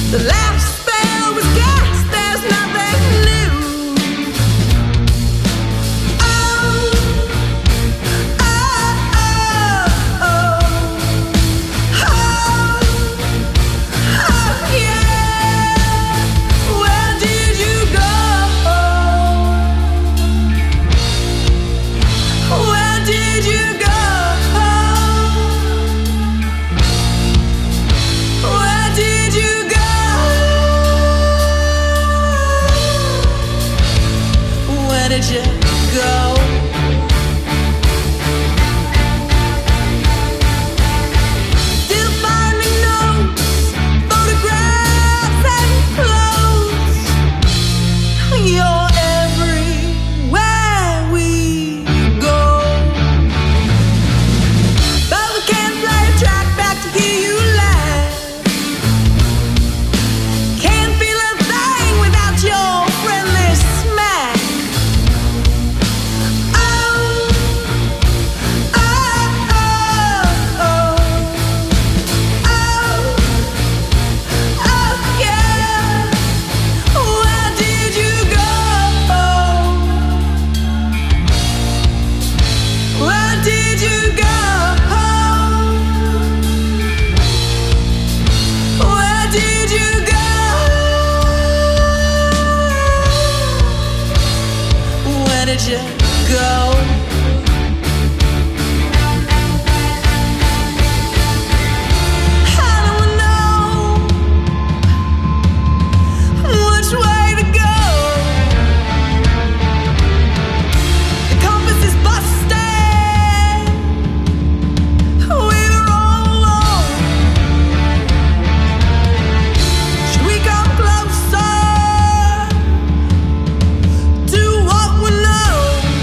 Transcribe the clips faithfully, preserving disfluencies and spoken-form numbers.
To what we know.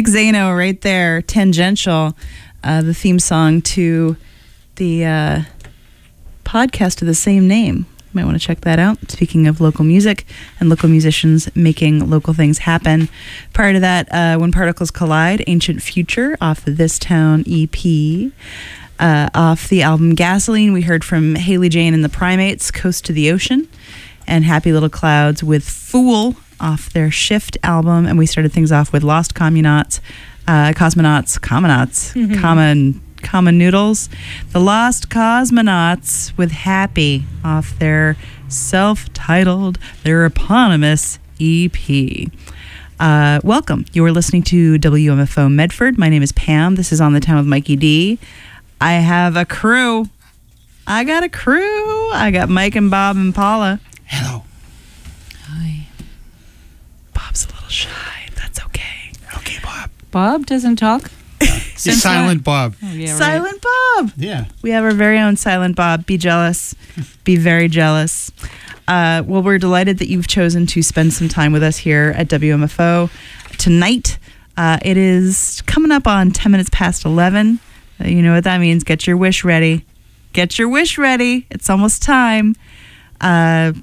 Nick Zano right there, Tangential, uh, the theme song to the uh, podcast of the same name. You might want to check that out. Speaking of local music and local musicians making local things happen. Prior to that, uh, When Particles Collide, Ancient Future off the This Town E P. Uh, off the album Gasoline, we heard from Haley Jane and the Primates, Coast to the Ocean, and Happy Little Clouds with Fool off their Shift album. And we started things off with Lost Communauts, uh, Cosmonauts, Comonauts, mm-hmm. Common, Common Noodles, the Lost Cosmonauts with Happy off their self-titled, their eponymous E P. Uh, welcome. You are listening to W M F O Medford. My name is Pam. This is On the Town with Mikey D. I have a crew. I got a crew. I got Mike and Bob and Paula. Hello. Hi. Bob's a little shy. That's okay. Okay, Bob. Bob doesn't talk? You're Silent Bob. Oh, yeah, Silent right. Bob. Yeah. We have our very own Silent Bob. Be jealous. Be very jealous. Uh, well, we're delighted that you've chosen to spend some time with us here at W M F O tonight. Uh, it is coming up on ten minutes past eleven. Uh, you know what that means. Get your wish ready. Get your wish ready. It's almost time. Uh,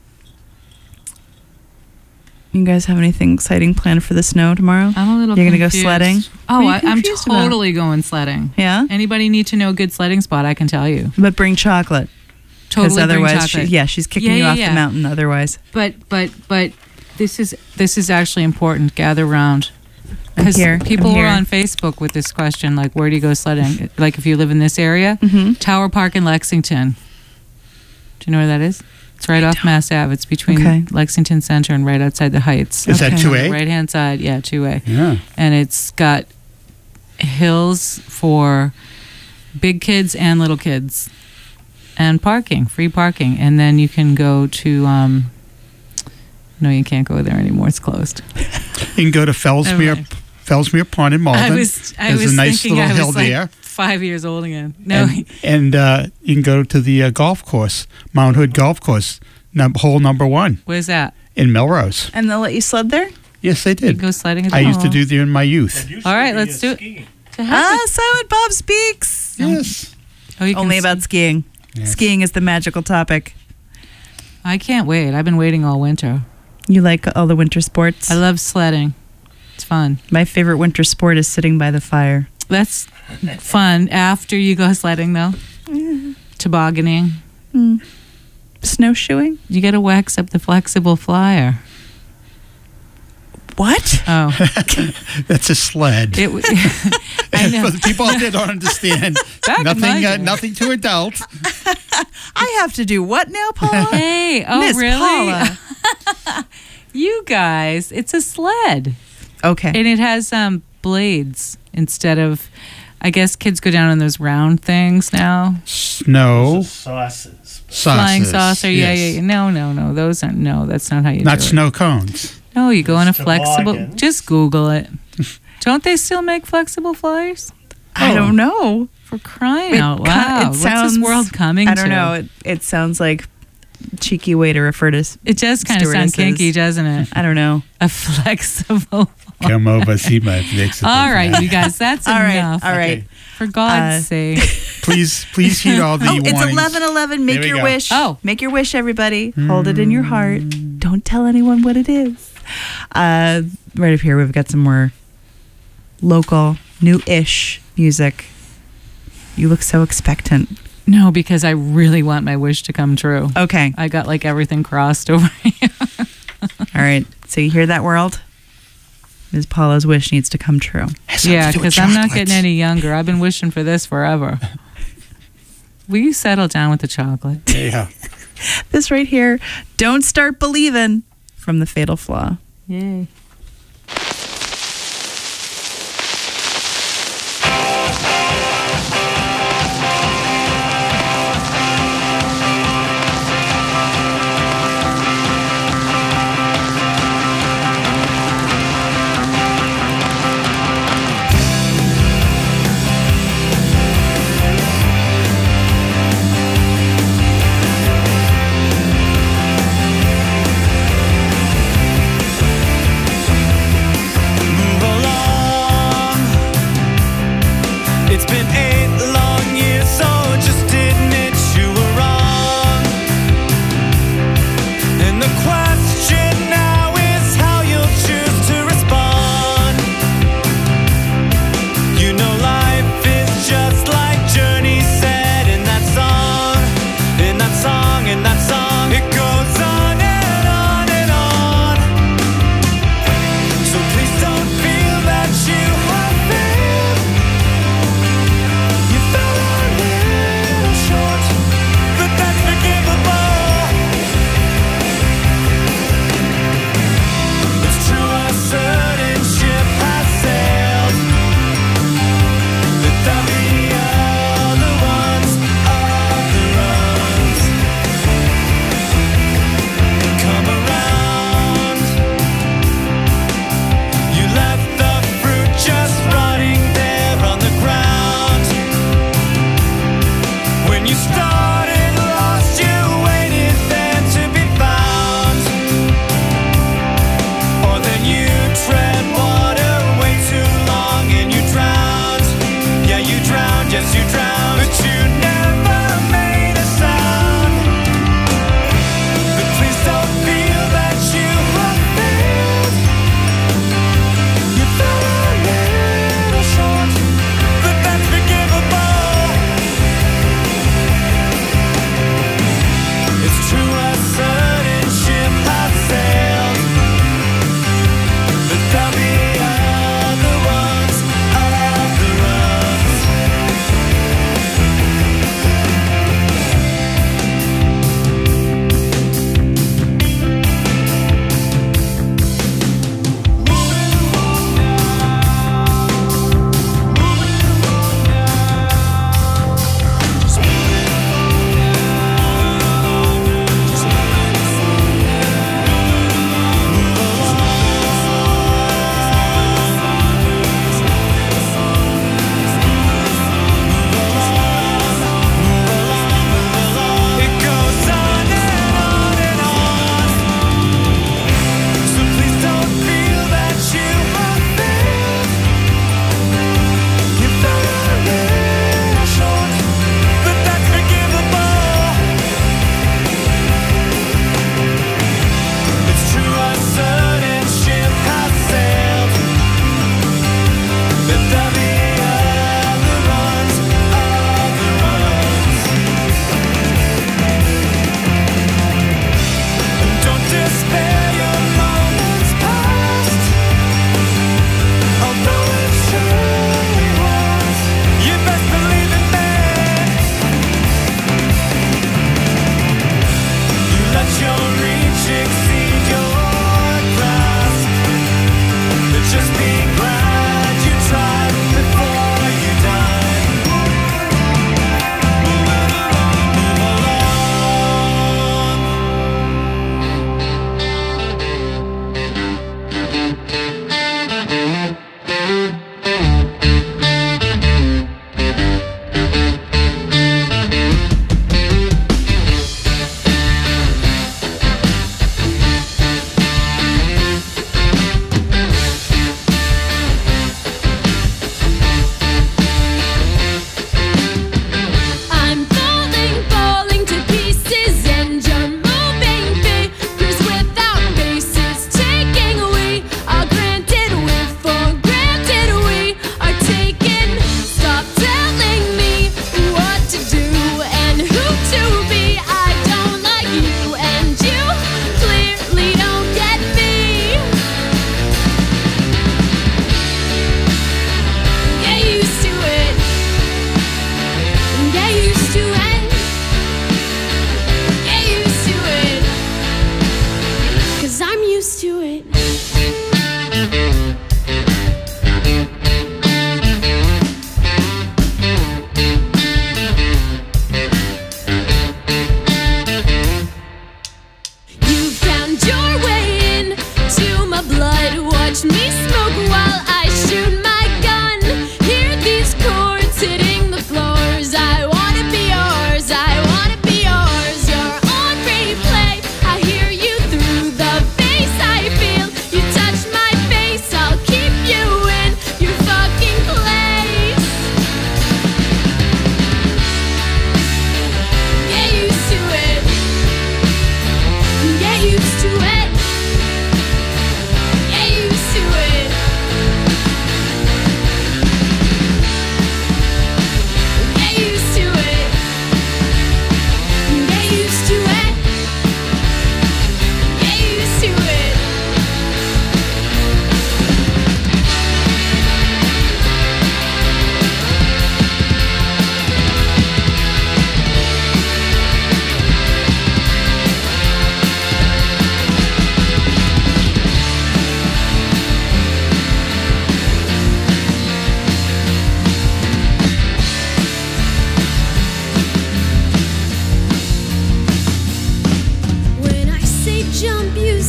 you guys have anything exciting planned for the snow tomorrow? I'm a little You're going to go confused. sledding? Oh, I, I'm confused about? totally going sledding. Yeah? Anybody need to know a good sledding spot? I can tell you. But bring chocolate. Totally bring otherwise chocolate. She, yeah, she's kicking Yeah, you yeah, off yeah. the mountain otherwise. But but but this is this is actually important. Gather round. I'm Because here. people I'm were here. on Facebook with this question, like, where do you go sledding? Like, if you live in this area, Mm-hmm. Tower Park in Lexington. Do you know where that is? It's right off Mass Ave. It's between Okay. Lexington Center and right outside the Heights. Is that Okay. two A? Right hand side, yeah, two A. Yeah. And it's got hills for big kids and little kids, and parking, free parking. And then you can go to. Um, no, you can't go there anymore. It's closed. You can go to Fellsmere, Okay. Fellsmere Pond in Malden. I was, I There's was a nice thinking little I hill was like there. five years old again. No, And, and uh, you can go to the uh, golf course, Mount Hood Golf Course, num- hole number one where's that? in Melrose. And they'll let you sled there? Yes, they You did. go sledding at the I used to hole. do there in my youth. All right, let's do it. To heck Ah, with- Silent Bob speaks. Yes. oh, you can Only s- about skiing. Yes. Skiing is the magical topic. I can't wait. I've been waiting all winter. You like all the winter sports? I love sledding. It's fun. My favorite winter sport is sitting by the fire. That's fun after you go sledding, though. Tobogganing. Mm. Snowshoeing? You got to wax up the flexible flyer. What? Oh, That's a sled. it. w- I know. For the people out there don't understand, Back in my nothing, uh, day. nothing to adult. I have to do what now, Paula? Hey, oh Miss really? Paula. You guys, it's a sled, Okay. and it has um blades instead of. I guess kids go down on those round things now. Snow Sauces. saucers. Flying saucer, yeah, Yes. yeah, yeah. No, no, no. Those aren't. No, that's not how you Not do it. snow cones. No, you go on a It's flexible. toboggan. Just Google it. Don't they still make flexible flyers? I don't know. For crying It out co- loud! it What's sounds- this world coming I don't to? know. It, it sounds like cheeky way to refer to. s- It does kind of sound Stewardesses. kinky, doesn't it? I don't know. A flexible. Come over, see my flexible. All right, flag. you guys, that's All right. enough. All right. Okay. For God's Uh, sake. Please, please heed all the Oh, it's warnings. eleven eleven. Make There we your go. wish. Oh. Make your wish, everybody. Hold it in your heart. Don't tell anyone what it is. Uh, right up here, we've got some more local, new-ish music. You look so expectant. No, because I really want my wish to come true. Okay. I got like everything crossed over here. All right. So you hear that, world? Miz Paula's wish needs to come true. Has something Yeah, to do with because I'm not chocolates. getting any younger. I've been wishing for this forever. Will you settle down with the chocolate? Yeah. This right here, Don't Start Believin' from The Fatal Flaw. Yay.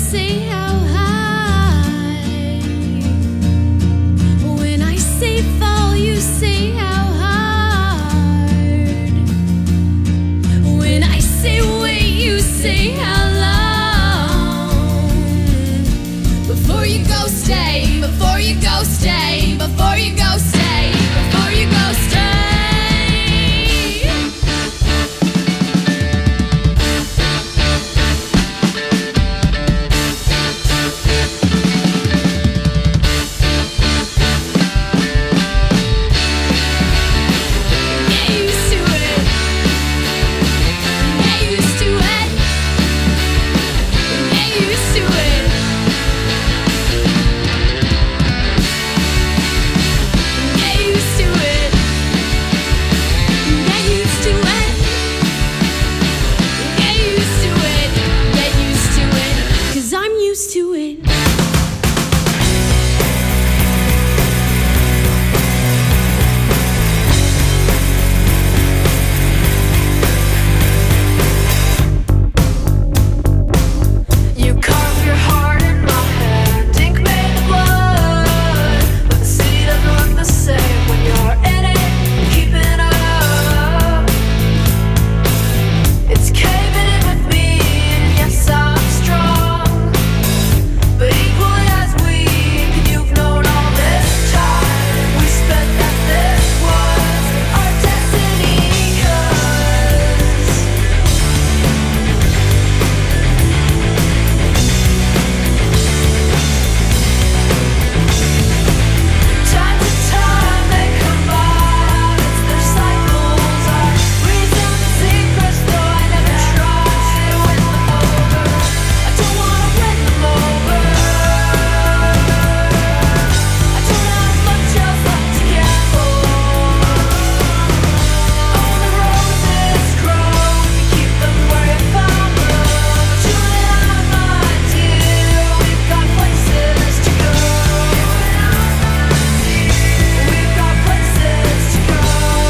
say how high. When I say fall, you say how hard. When I say wait, you say how long. Before you go, stay. Before you go, stay. Before you go, stay. Before you go, stay. Get used to it. Get used to it. Get used to it. Get used to it. Get used to it. Get used to it. Get used to it. 'Cause I'm used to it. You carve your heart in my hand, ink made of blood. But the sea doesn't look the same when you're in it, keeping up. It's caving in with me, and yes, I'm strong. But equally as weak, and you've known all this time. We spent that this was our destiny, 'cause time to time they come by, it's their cycles, our reasons, secrets, though I never try to win them over. I don't wanna win them over. I don't have much else left to gamble. All the roses grow, we keep them where you found them. But you and I, my dear, we've got places to go. We've got places to go.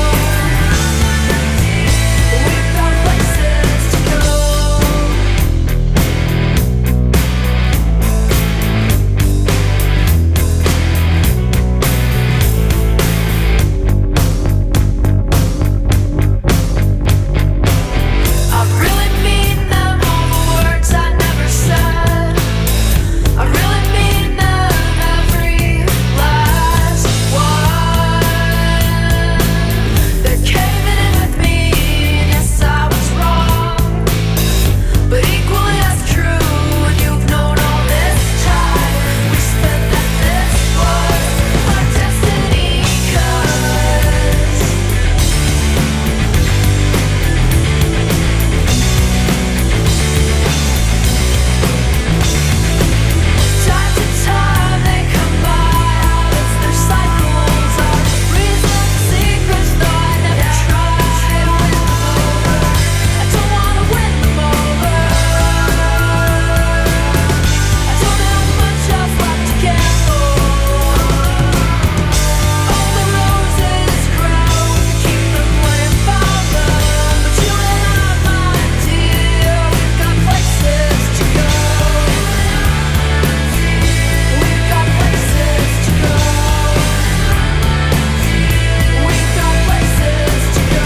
We've got places to go. I really mean them, all the words I never said. I really mean them, every last one. They're caving in with me, and yes, I was wrong. But equally as true, and you've known all this time. We spent that this was our destiny, 'cause time to time they come by, it's their cycles, our reasons, secrets, though I never try to win them over. I don't wanna win them over. I don't have much else left to gamble. All the roses grow, we keep them where you found them. But you and I, my dear, we've got places to go. We've got places to go. We've got places to go.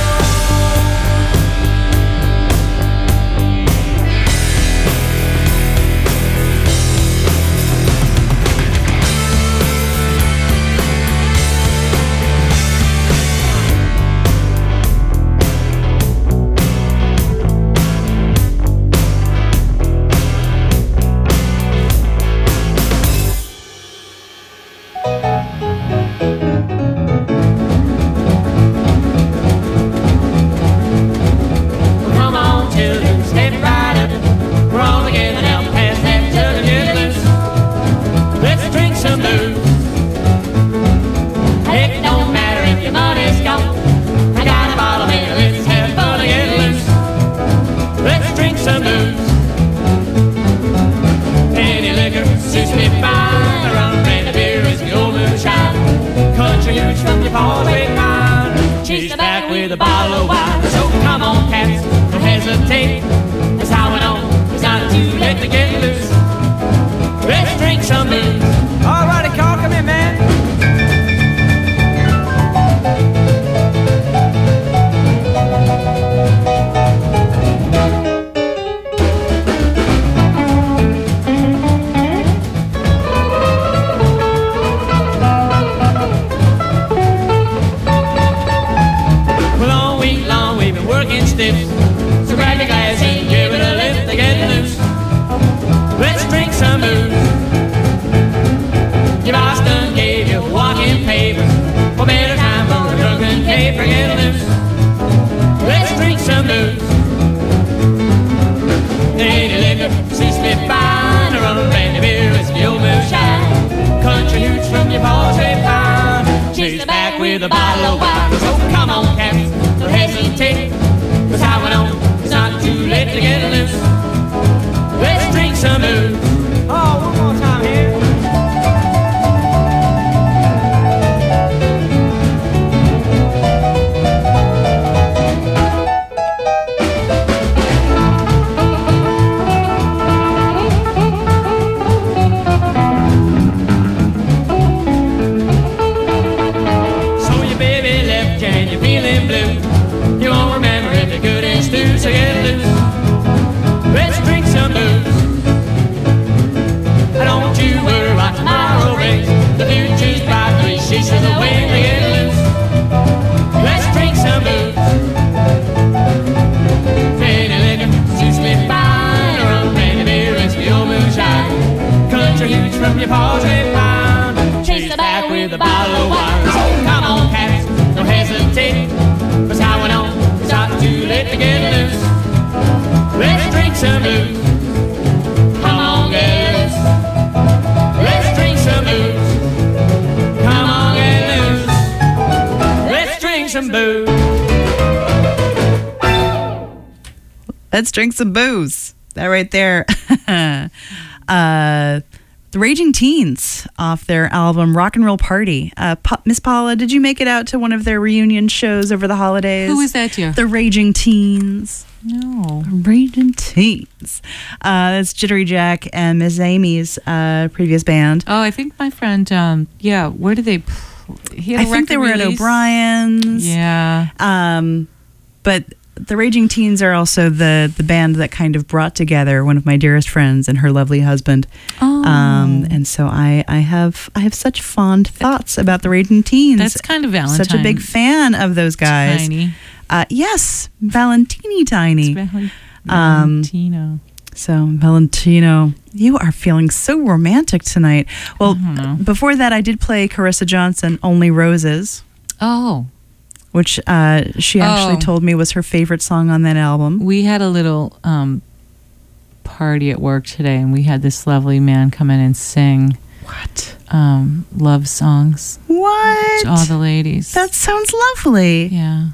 Come on, children, step right up. We're all together now, pass that jug and get loose. Let's drink some booze. Heck, it don't matter if your money's gone. I got a bottle here, let's have fun and get loose. Let's drink some booze. Any liquor suits me fine. Rum, brandy, beer is the old moonshine. Country hooch from your paws way fine. Chase you back with a bottle of wine. So come on, cats, don't hesitate. That's how it on. It's not too late to get loose. with a bottle of wine. So come on, cats, don't hesitate. Cause how it on, it's not too late to get loose. Let's drink some booze. Oh, one more time here. So get loose, let's drink some booze. Don't you worry about tomorrow brings. The future's bright, three sheets in the wind to get loose. Let's drink some booze. Any liquor suits me fine. Rum, brandy, beer, whiskey, old moonshine. Country hooch from your paws red pine. Chase the back with a bottle of wine. So come on, cats, don't hesitate. Cause how it on, it's not too late to get loose. Let's drink some booze. Come on, get loose. Let's drink some booze. Come on, get loose. Let's drink some booze. Let's drink some booze. That right there. uh, the Raging Teens off their album Rock and Roll Party. Uh, Pa- Miss Paula, did you make it out to one of their reunion shows over the holidays? Who was that, dear? The Raging Teens. No. Raging Teens. Uh, that's Jittery Jack and Miss Amy's uh, previous band. Oh, I think my friend, um, yeah, where did they, he had a I think they were record at release? O'Brien's. Yeah. Um, but the Raging Teens are also the the band that kind of brought together one of my dearest friends and her lovely husband. Oh. Um, and so I, I have I have such fond thoughts about the Raging Teens. That's kind of Valentine. Such a big fan of those guys. Tiny. Uh, yes, Valentini Tiny. It's Val- Um, Valentino. So, Valentino, you are feeling so romantic tonight. Well, I don't know. before that, I did play Carissa Johnson, Only Roses, Oh, which uh, she actually Oh. told me was her favorite song on that album. we had a little um, party at work today, and we had this lovely man come in and sing What? um, love songs What? to all the ladies. That sounds lovely. yeah.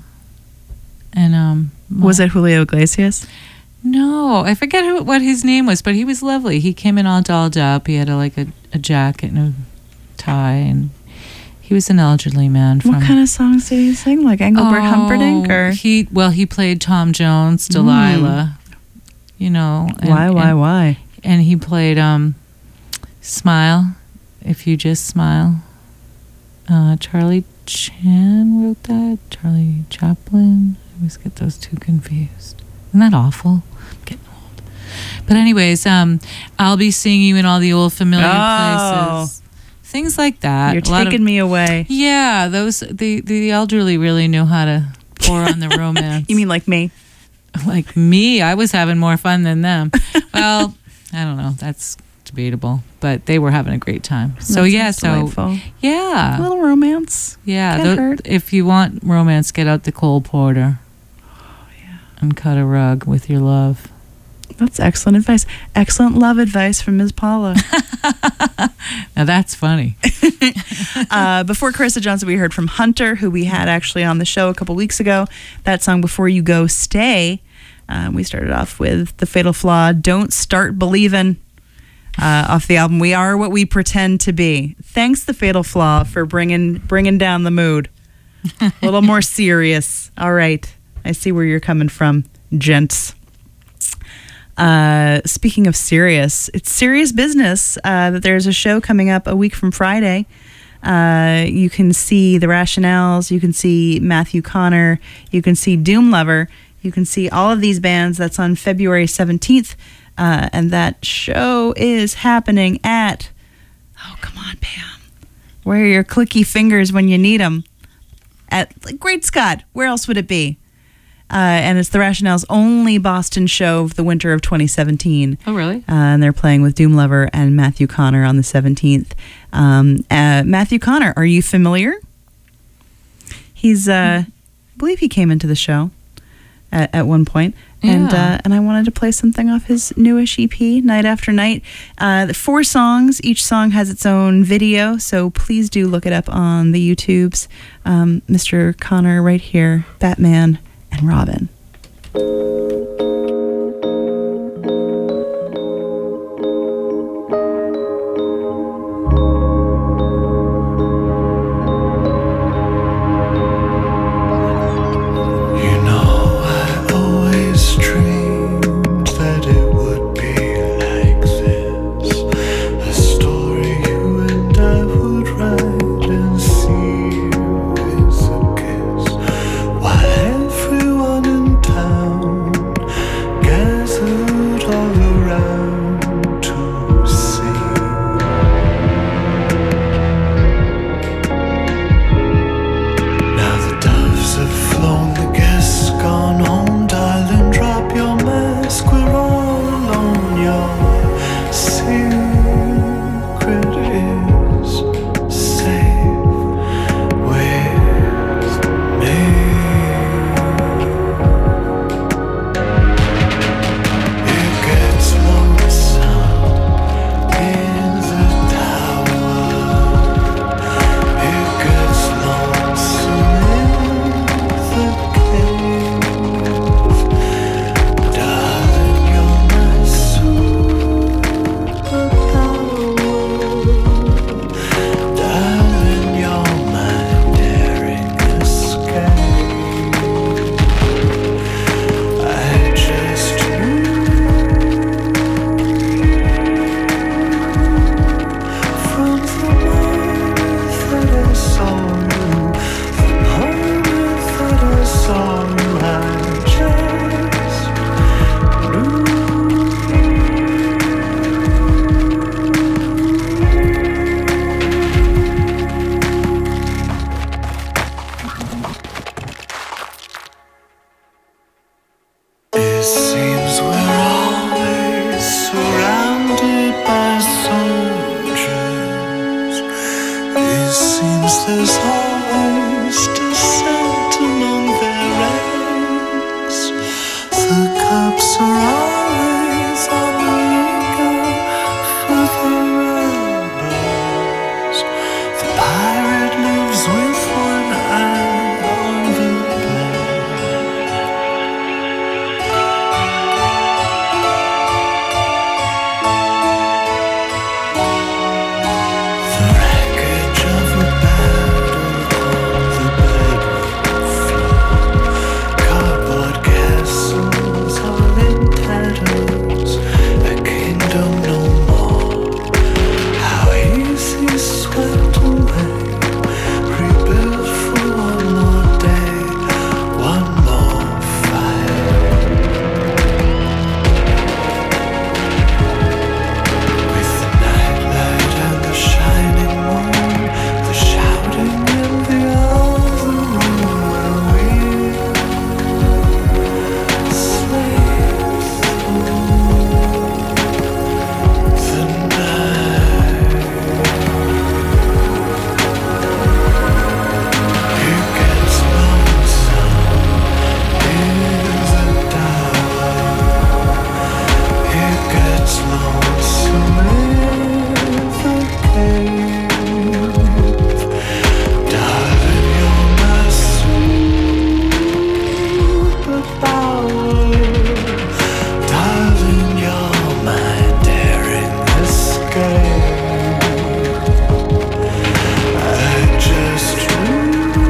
And um, Was it Julio Iglesias? No, I forget who, what his name was, but he was lovely. He came in all dolled up. He had a, like a, a jacket and a tie, and he was an elderly man. From What kind of songs did he sing? Like Engelbert Humperdinck? Or Oh, he well, he played Tom Jones, Delilah. You know, and, why, why, and, why? and he played um, Smile, If You Just Smile. Uh, Charlie Chan wrote that. Charlie Chaplin. I always get those two confused. Isn't that awful? I'm getting old. But anyways, um, I'll be seeing you in all the old familiar Oh. places. Things like that. You're A lot of- taking me away. Yeah, those the the elderly really knew how to pour on the romance. You mean like me? Like me? I was having more fun than them. Well, I don't know. That's debatable, but they were having a great time. So That yeah, sounds so delightful. A yeah, little romance. yeah. Can't tho- hurt. if you want romance, get out the Cole Porter. Oh yeah. And cut a rug with your love. That's excellent advice. Excellent love advice from Miz Paula. Now that's funny. uh, before Carissa Johnson, we heard from Hunter, who we had actually on the show a couple weeks ago. That song, Before You Go, Stay. Uh, we started off with The Fatal Flaw, Don't Start Believin', uh, off the album We Are What We Pretend to Be. Thanks, The Fatal Flaw, for bringing bringing down the mood. A little more serious. All right. I see where you're coming from, gents. Uh, speaking of serious, it's serious business uh, that there's a show coming up a week from Friday. Uh, you can see The Rationales, you can see Matthew Connor, you can see Doom Lover, you can see all of these bands. That's on February seventeenth, uh, and that show is happening at, oh, come on, Pam, where are your clicky fingers when you need them? At like, Great Scott, where else would it be? Uh, and it's The Rationale's only Boston show of the winter of twenty seventeen. Oh really? Uh, and they're playing with Doom Lover and Matthew Connor on the seventeenth. Um, uh, Matthew Connor, are you familiar? He's, uh, I believe he came into the show. at, at one point. And Yeah. uh, and I wanted to play something off his newish E P, Night After Night. Uh, the four songs. Each song has its own video, so please do look it up on the YouTubes. Um, Mister Connor right here, Batman and Robin. You know, I always dreamed that it would be like this. A story you and I would write and seal with a kiss, while everyone in town gathered all around to see. Now the doves have flown, the guests gone home. Darling, drop your mask, we're all alone. Your secret is safe with me. It gets lonesome in the tower. It gets lonesome in the cave. Darling, you're my superpower. Darling, you're my daring escape. I just knew from the moment that I saw you, the moment that I saw you, I just knew. It seems we're always surrounded by soldiers. It seems there's always dissent among their ranks. The cops are always on the lookout for their elbows. The pirate lives with one eye on the blade. The wreckage of a battle on the bedroom floor. Cardboard castles all in tatters. A kingdom no more. How easy swept away. Rebuilt for one more day, one more fight. With the nightlight and the shining moon, the shouting in the other room where we sleep through the night. It gets lonesome in the tower. It gets lonesome in the cave. Darling, you're my superpower. Darling, you're my daring escape. I just knew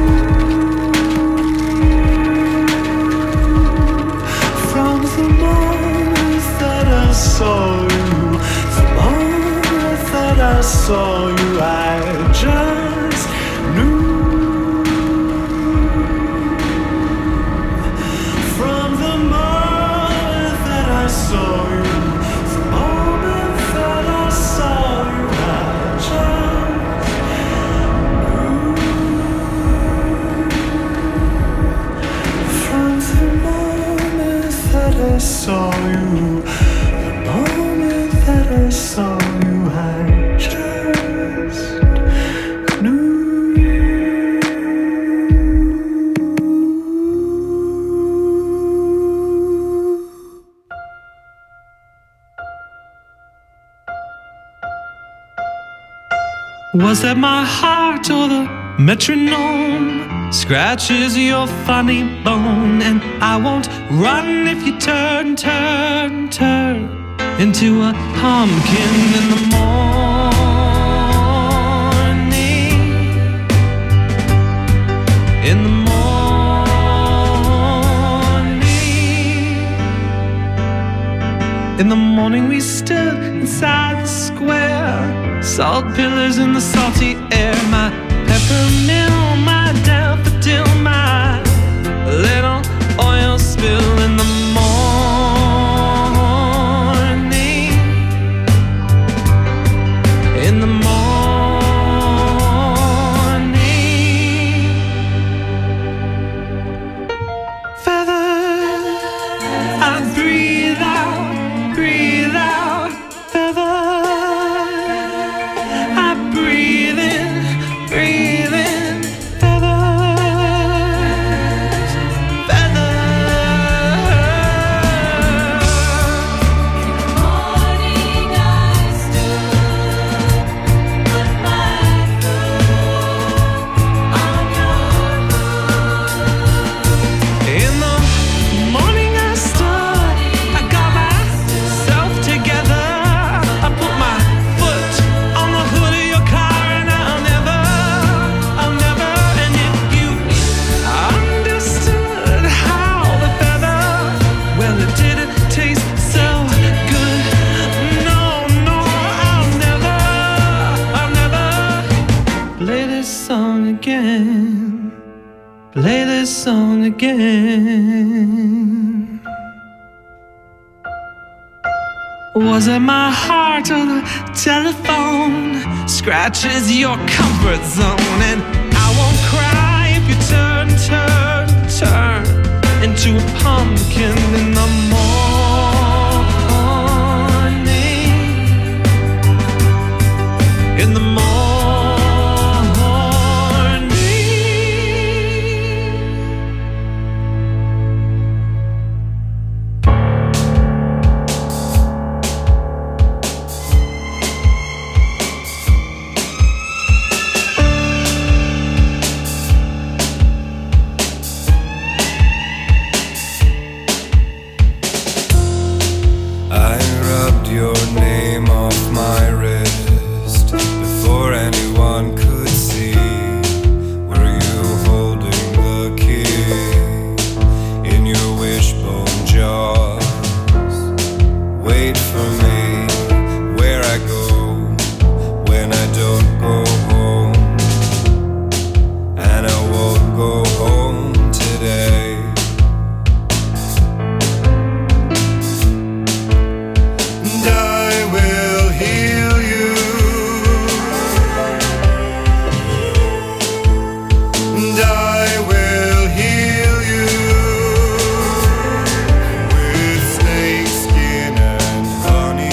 from the moment that I saw you, the moment that I saw you, I just knew. From the moment that I saw you, the moment that I saw you, I just knew. From the moment that I saw you, the moment that I saw you, I just Was that my heart or the metronome scratches your funny bone? And I won't run if you turn, turn, turn into a pumpkin in the morning. In the morning. In the morning we stood inside the square, salt pillars in the salty air, my peppermill, my daffodil, my little oil spill in the morning. In the morning. Feathers, I breathe out, breathe out, feathers. I breathe in, breathe in, feathers, feathers. In the morning I stood, put my foot on your roof. In the morning I stood, I got myself together. I put my foot on the hood of your car, and I'll never, I'll never. And if you understood how the feather, well, it didn't taste so good. No, no, I'll never, I'll never play this song again. Play this song again. Was it my heart or the telephone scratches your comfort zone? And I won't cry if you turn, turn, turn into a pumpkin in the morning. In the morning. I rubbed your name off my wrist before anyone could see. Were you holding the key in your wishbone jaws? Wait for me where I go when I don't go home, and I won't go home today. And I will heal you, and I will heal you with snake skin and honey.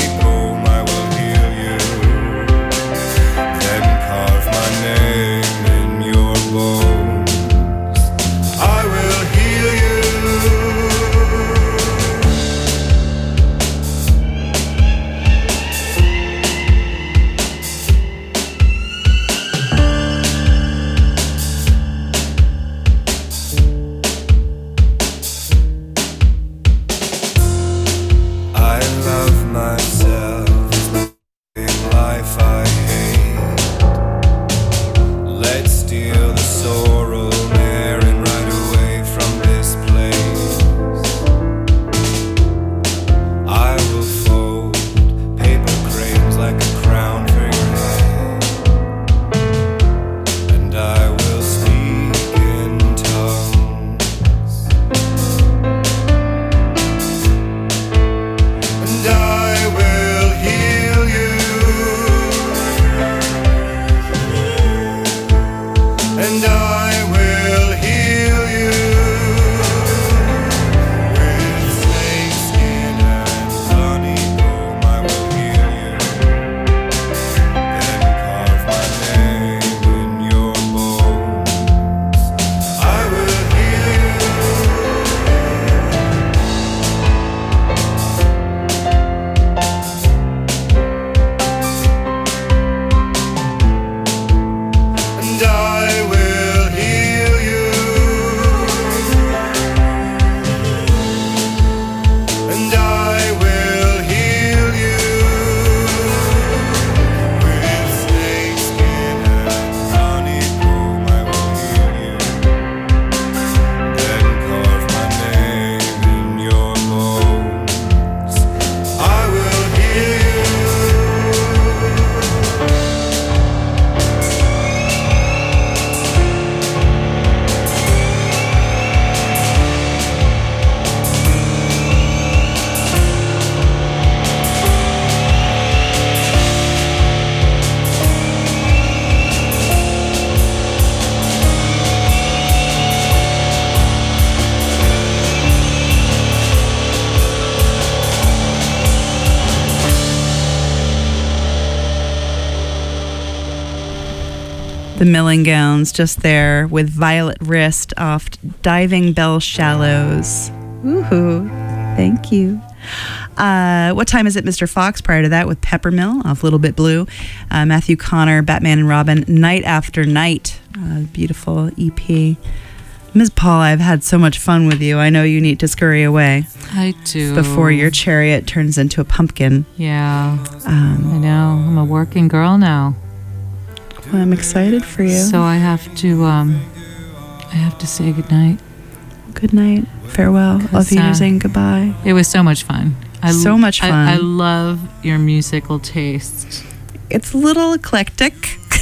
The Milling Gowns just there with Violet Wrist off Diving Bell Shallows. Woohoo. Thank you. Uh, what time is it, Mister Fox? Prior to that, with Peppermill off Little Bit Blue. Uh, Matthew Connor, Batman and Robin, Night After Night. Uh, beautiful E P. Miz Paul, I've had so much fun with you. I know you need to scurry away I do. before your chariot turns into a pumpkin. Yeah. Um, I know. I'm a working girl now. well, I'm excited for you. So I have to um I have to say goodnight. Good night. Farewell. Auf uh, Wiedersehen. Goodbye. It was so much fun. I, So much fun. I, I love your musical taste. It's a little eclectic.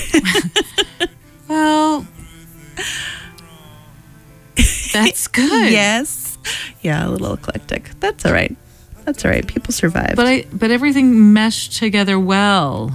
Well, that's good. Yes. Yeah, a little eclectic. That's all right. That's all right. People survive. But I but everything meshed together well.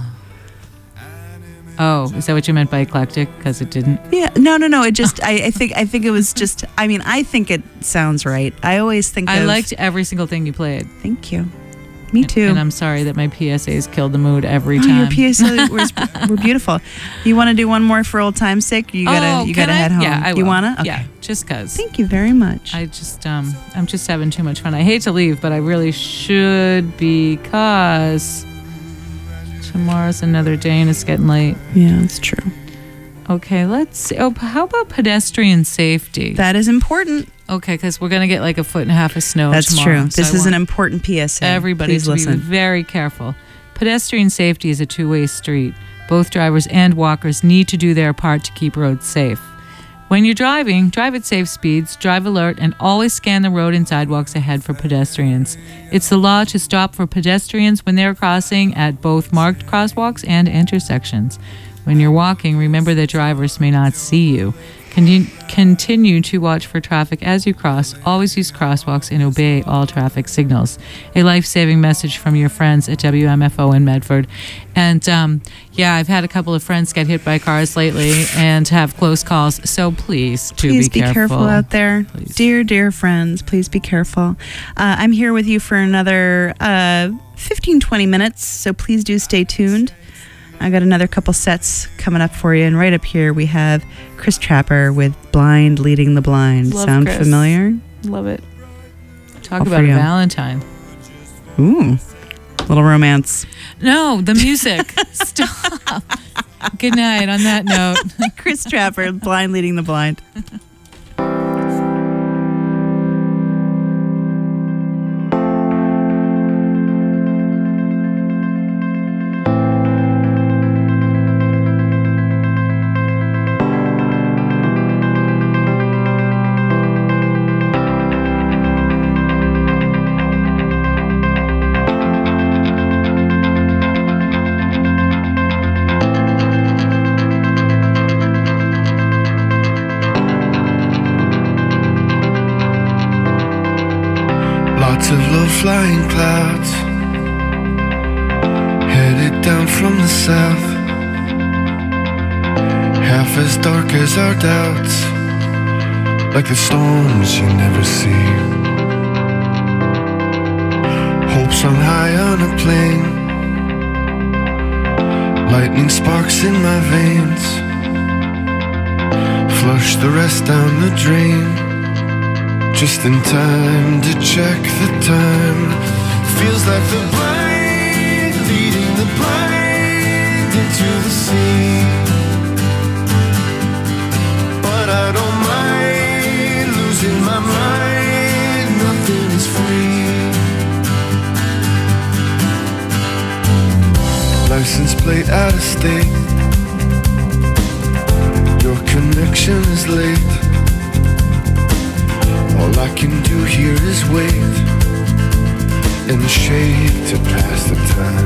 Oh, is that what you meant by eclectic? Because it didn't. yeah, no, no, no. It just, I, I think, I think it was just. I mean, I think it sounds right. I always think. I of, liked every single thing you played. Thank you. Me too. And I'm sorry that my P S As killed the mood every Oh, time. your P S A was were beautiful. You want to do one more for old time's sake? You gotta, oh, you can gotta I? head home. Yeah, I will. You wanna? Okay. Yeah, just cause. Thank you very much. I just um I'm just having too much fun. I hate to leave, but I really should because tomorrow's another day and it's getting late. yeah, that's true. Okay, let's see. Oh, how about pedestrian safety? That is important. Okay, because we're gonna get like a foot and a half of snow That's tomorrow. true. so This I is an want important P S A. everybody Please to listen. be very careful. Pedestrian safety is a two-way street. Both drivers and walkers need to do their part to keep roads safe. When you're driving, drive at safe speeds, drive alert, and always scan the road and sidewalks ahead for pedestrians. It's the law to stop for pedestrians when they're crossing at both marked crosswalks and intersections. When you're walking, remember that drivers may not see you. Continue, continue to watch for traffic as you cross. Always use crosswalks and obey all traffic signals. A life-saving message from your friends at W M F O in Medford. And um, yeah, I've had a couple of friends get hit by cars lately and have close calls. So please, do Please be, be careful. out there. Please. Dear, dear friends, please be careful. Uh, I'm here with you for another uh, fifteen, twenty minutes, so please do stay tuned. I got another couple sets coming up for you, and right up here we have Chris Trapper with Blind Leading the Blind. Love Sound Chris. familiar? Love it. Talk All about for a you. Valentine. Ooh, little romance. No, the music. Stop. Good night on that note. Chris Trapper, Blind Leading the Blind. Lots of low-flying clouds headed down from the south, half as dark as our doubts, like the storms you never see. Hopes hung high on a plane, lightning sparks in my veins, flush the rest down the drain. Just in time to check the time. Feels like the blind leading the blind into the sea. But I don't mind losing my mind. Nothing is free. License plate out of state. Your connection is late. All I can do here is wait and shake to pass the time.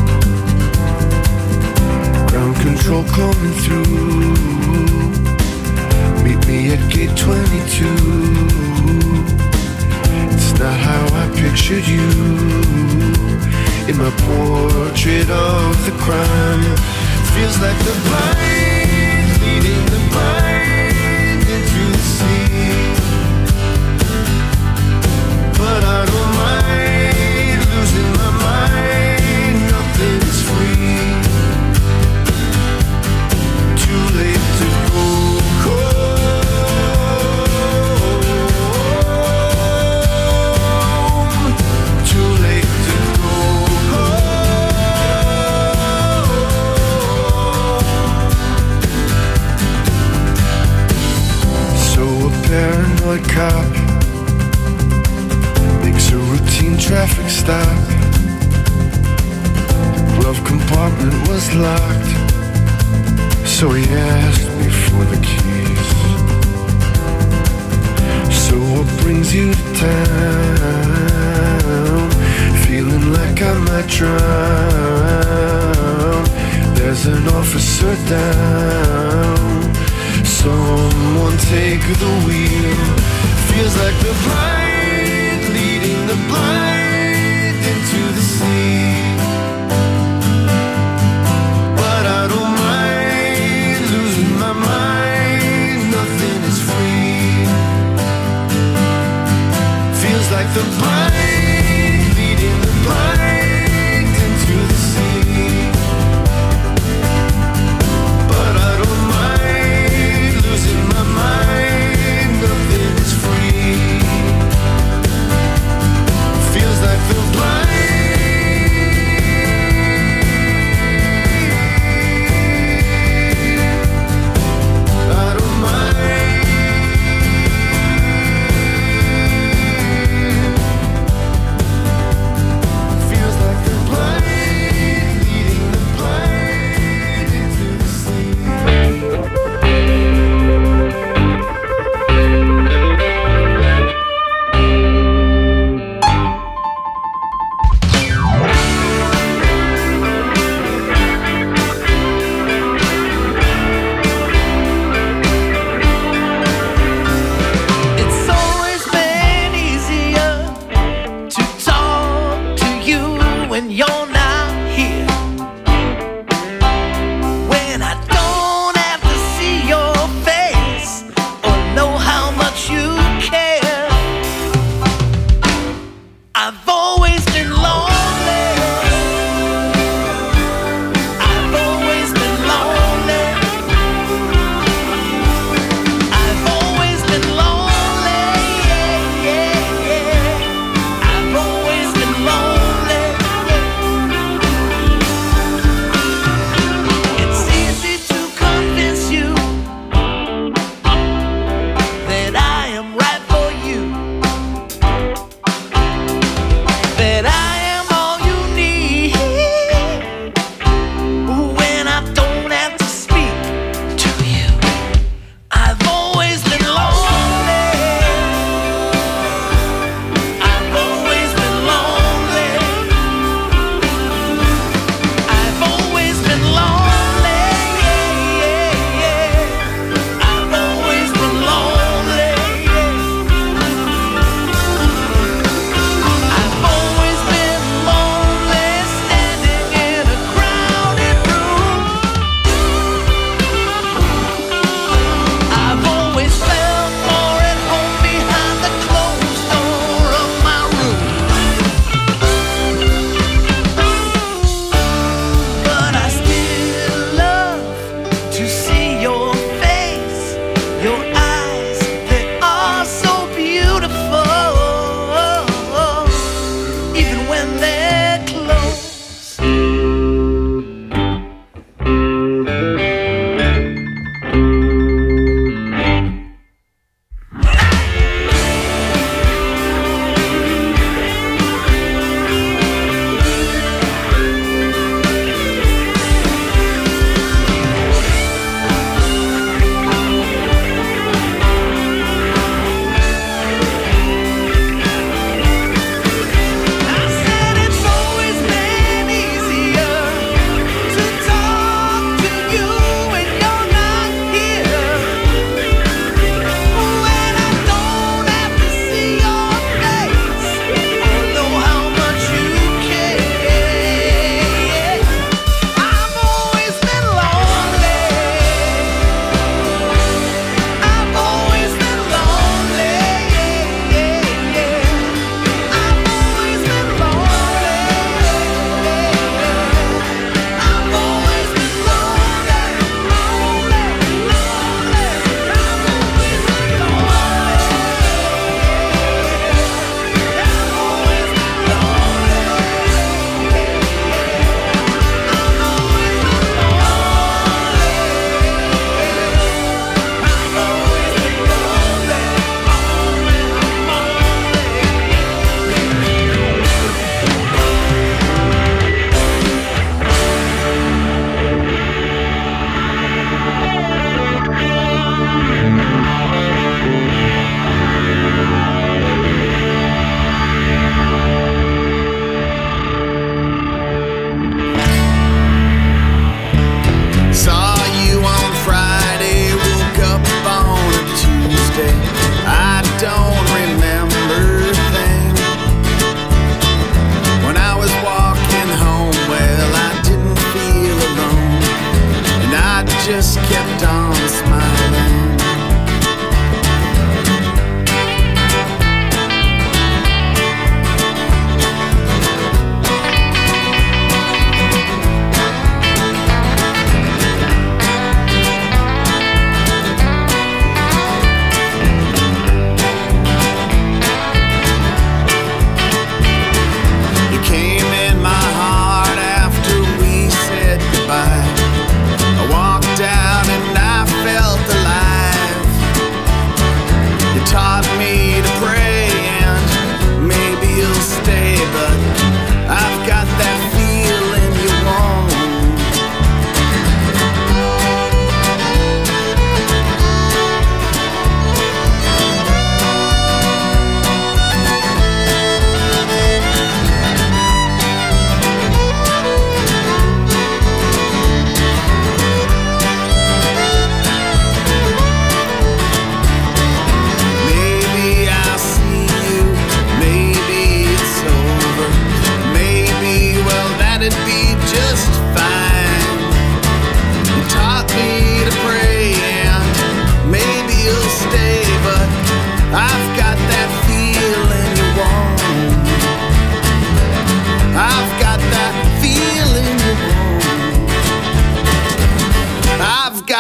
Ground control coming through. Meet me at gate twenty-two. It's not how I pictured you in my portrait of the crime. Feels like the blind leading the blind into the sea. But I don't mind losing my mind. Nothing is free. Too late was locked, so he asked me for the keys. So what brings you to town? Feeling like I might drown. There's an officer down. Someone take the wheel. Feels like the blind leading the blind into the sea. But I don't mind losing my mind. Nothing is free. Feels like the blind leading the blind into the sea. But I don't mind losing my mind. Nothing is free. Feels like the blind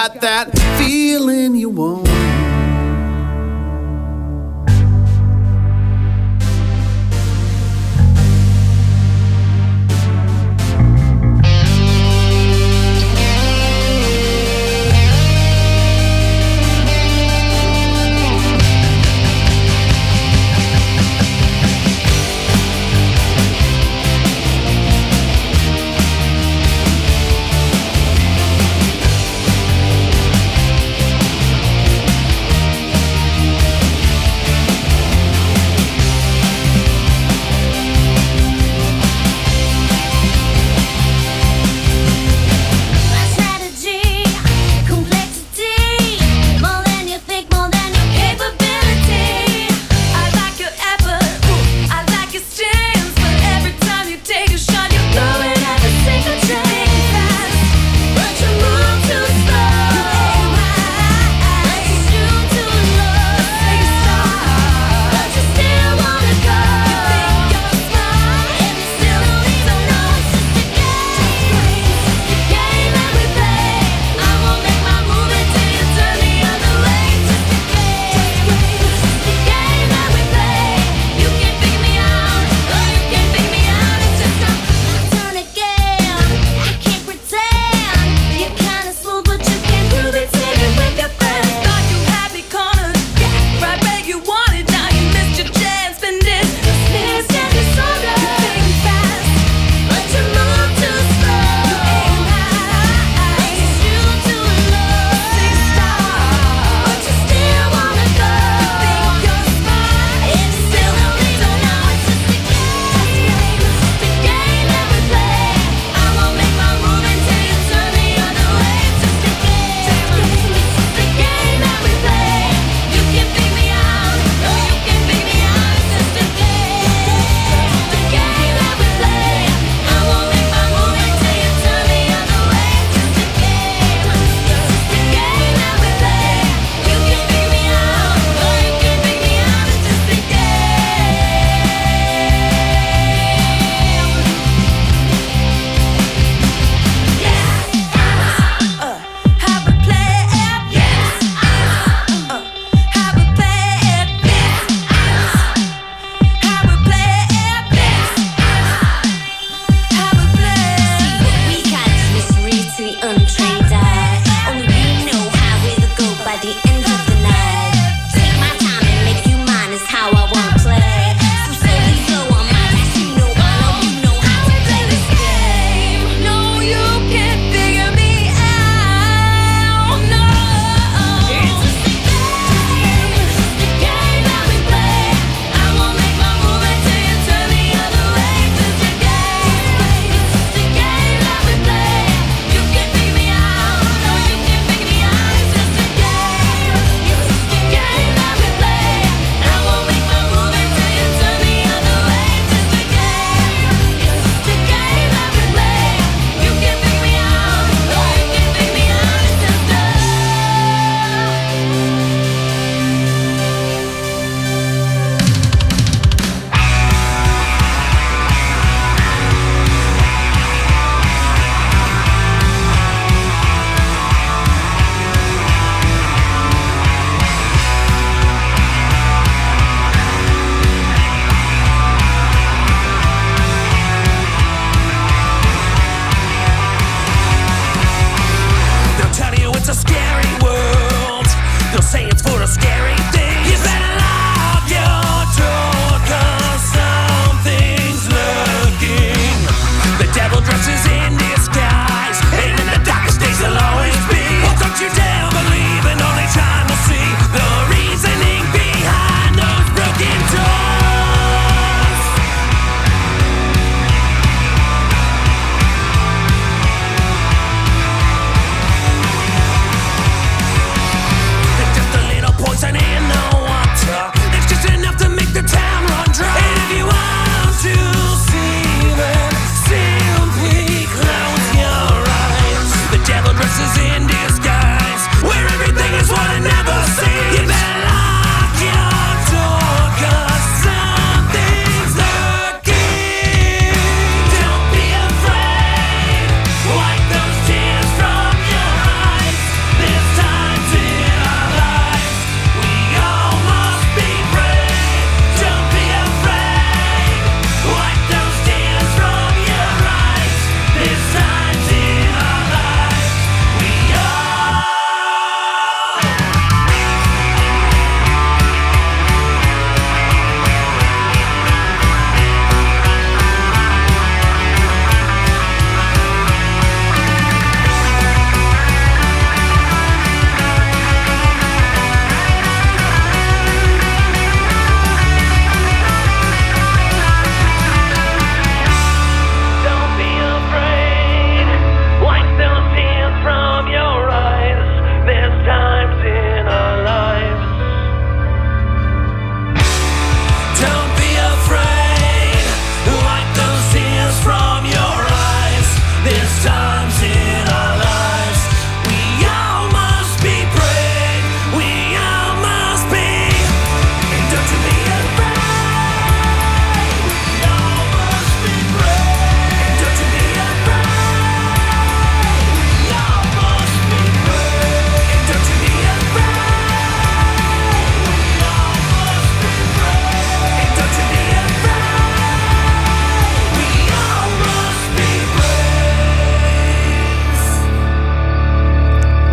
got that feeling you want.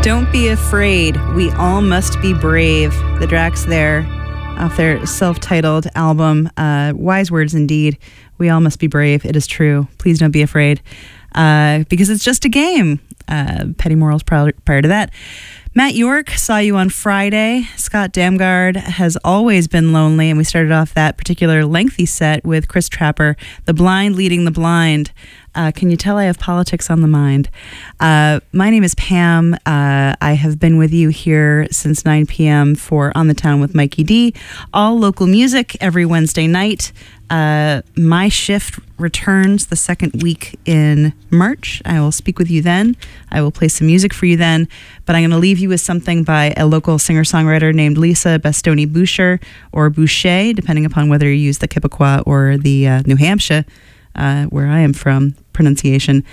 Don't be afraid. We all must be brave. The Drax there, off their self-titled album. Uh, wise words indeed. We all must be brave. It is true. Please don't be afraid. Uh, because it's just a game. Uh, Petty Morals prior, prior to that. Matt York, saw you on Friday. Scott Damgard has always been lonely, and we started off that particular lengthy set with Chris Trapper, The Blind Leading the Blind. Uh, can you tell I have politics on the mind? Uh, my name is Pam. Uh, I have been with you here since nine p.m. for On the Town with Mikey D. All local music every Wednesday night. Uh, my shift returns the second week in March. I will speak with you then. I will play some music for you then. But I'm going to leave you with something by a local singer-songwriter named Lisa Bastoni Boucher, or Boucher, depending upon whether you use the Quebecois or the uh, New Hampshire, uh, where I am from, pronunciation.